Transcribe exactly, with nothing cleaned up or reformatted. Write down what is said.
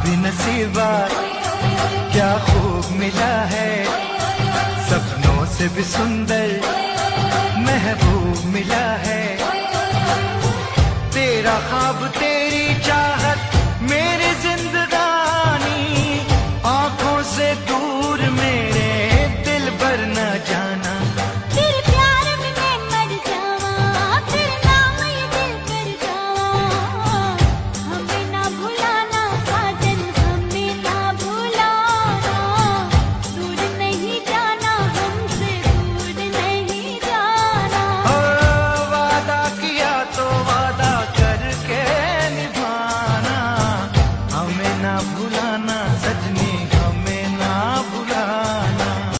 भी नसीबा, क्या खूब मिला है, सपनों से भी सुंदर महबूब मिला है। तेरा ख्वाब तेरा